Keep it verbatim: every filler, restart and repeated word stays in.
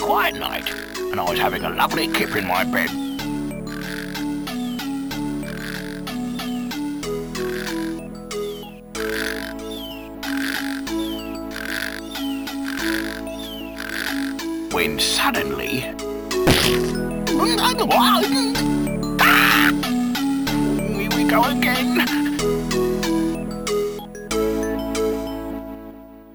quiet night, and I was having a lovely kip in my bed. When suddenly...